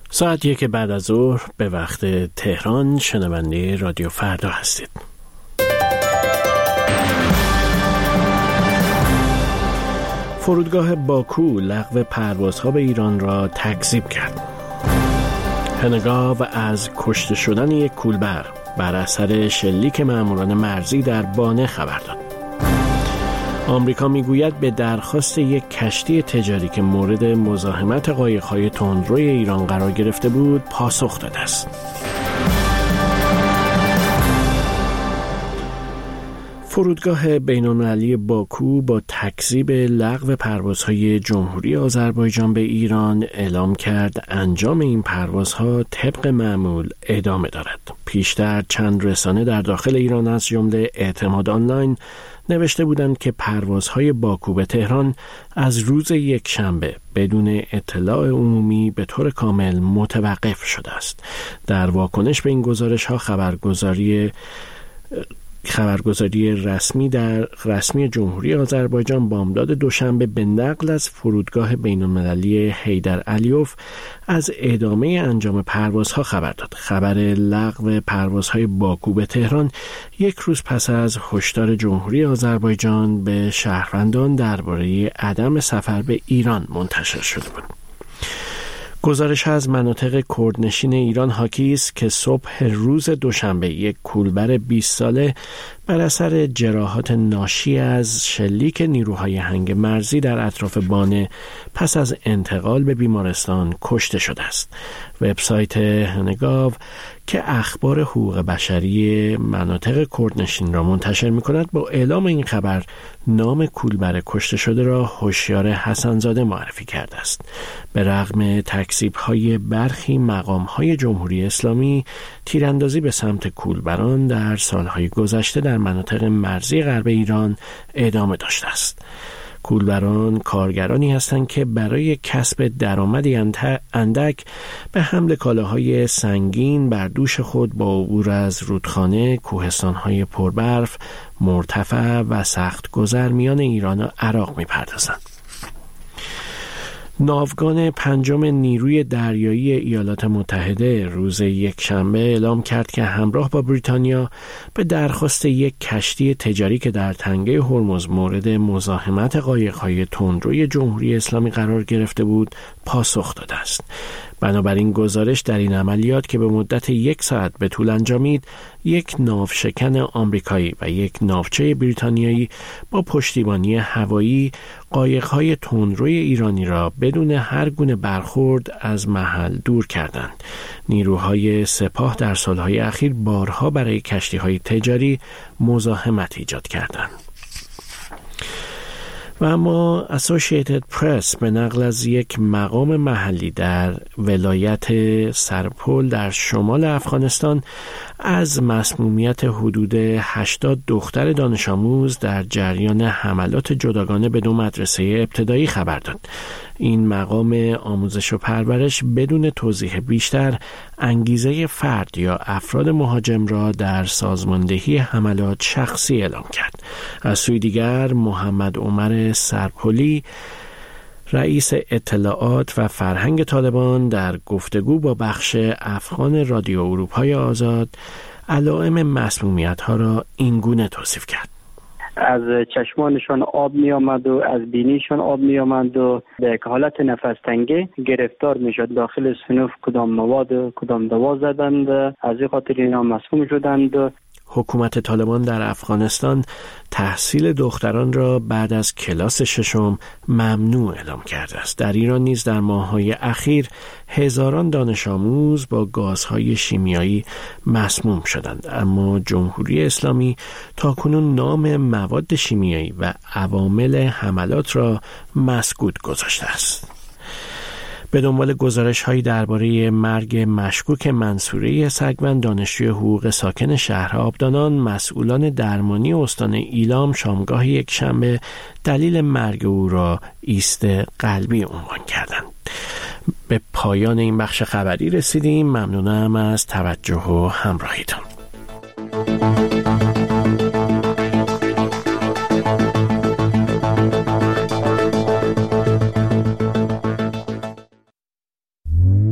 ساعت 1 بعد از ظهر به وقت تهران شنونده رادیو فردا هستید. فرودگاه باکو لغو پروازها به ایران را تکذیب کرد. هنگاو از کشته شدن یک کولبر بر اثر شلیک ماموران مرزی در بانه خبر داد. آمریکا میگوید به درخواست یک کشتی تجاری که مورد مزاحمت قایق‌های تندروی ایران قرار گرفته بود پاسخ داده است. فرودگاه بین‌المللی باکو با تکذیب لغو پروازهای جمهوری آذربایجان به ایران اعلام کرد انجام این پروازها طبق معمول ادامه دارد. پیشتر چند رسانه در داخل ایران از جمله اعتماد آنلاین نوشته بودند که پروازهای باکو به تهران از روز یکشنبه بدون اطلاع عمومی به طور کامل متوقف شده است. در واکنش به این گزارش‌ها خبرگزاری رسمی جمهوری آذربایجان بامداد دوشنبه به نقل از فرودگاه بین‌المللی حیدر علیوف از ادامه انجام پروازها خبر داد. خبر لغو پروازهای باکو به تهران یک روز پس از هشدار جمهوری آذربایجان به شهروندان درباره عدم سفر به ایران منتشر شده بود. گزارش از مناطق کردنشین ایران حاکی است که صبح روز دوشنبه یک کولبر 20 ساله بر اثر جراحات ناشی از شلیک نیروهای هنگ مرزی در اطراف بانه پس از انتقال به بیمارستان کشته شده است. وبسایت هنگاو که اخبار حقوق بشری مناطق کردنشین را منتشر می‌کند با اعلام این خبر نام کولبر کشته شده را هوشیار حسن‌زاده معرفی کرده است. به رغم تکذیب‌های برخی مقام‌های جمهوری اسلامی، تیراندازی به سمت کولبران در سال‌های گذشته در مناطق مرزی غرب ایران ادامه داشته است. کولبران کارگرانی هستند که برای کسب درآمدی اندک به حمل کالاهای سنگین بر دوش خود با عبور از رودخانه، کوهستان‌های پربرف، مرتفع و سخت گذر میان ایران و عراق می‌پردازند. ناوگان پنجم نیروی دریایی ایالات متحده روز یکشنبه اعلام کرد که همراه با بریتانیا به درخواست یک کشتی تجاری که در تنگه هرمز مورد مزاحمت قایق‌های تندروی جمهوری اسلامی قرار گرفته بود پاسخ داده است. بنابراین گزارش در این عملیات که به مدت 1 ساعت به طول انجامید، یک ناوشکن آمریکایی و یک ناوچه بریتانیایی با پشتیبانی هوایی قایق‌های تندروی ایرانی را بدون هر گونه برخورد از محل دور کردند. نیروهای سپاه در سالهای اخیر بارها برای کشتی‌های تجاری مزاحمت ایجاد کردند. و اما اسوسییتد پرس به نقل از یک مقام محلی در ولایت سرپل در شمال افغانستان از مسمومیت حدود 80 دختر دانش آموز در جریان حملات جداگانه به 2 مدرسه ابتدایی خبر داد. این مقام آموزش و پرورش بدون توضیح بیشتر انگیزه فرد یا افراد مهاجم را در سازماندهی حملات شخصی اعلام کرد. از سوی دیگر محمد عمر سرپلی رئیس اطلاعات و فرهنگ طالبان در گفتگو با بخش افغان رادیو اروپای آزاد علائم مسمومیت‌ها را اینگونه توصیف کرد: از چشمانشان آب می آمد و از بینیشان آب می آمد و به حالت نفس تنگی گرفتار می شد. داخل صنف کدام مواد و کدام دوا زدند، از این خاطر اینا مسموم شدند. حکومت طالبان در افغانستان تحصیل دختران را بعد از کلاس 6 ممنوع اعلام کرده است. در ایران نیز در ماه‌های اخیر هزاران دانش آموز با گازهای شیمیایی مسموم شدند، اما جمهوری اسلامی تاکنون نام مواد شیمیایی و عوامل حملات را مسکوت گذاشته است. به دنبال گزارش‌هایی درباره مرگ مشکوک منصوره سگون، دانشجوی حقوق ساکن شهر آبدانان، مسئولان درمانی استان ایلام شامگاه یکشنبه دلیل مرگ او را ایست قلبی عنوان کردند. به پایان این بخش خبری رسیدیم. ممنونم از توجه و همراهیتان.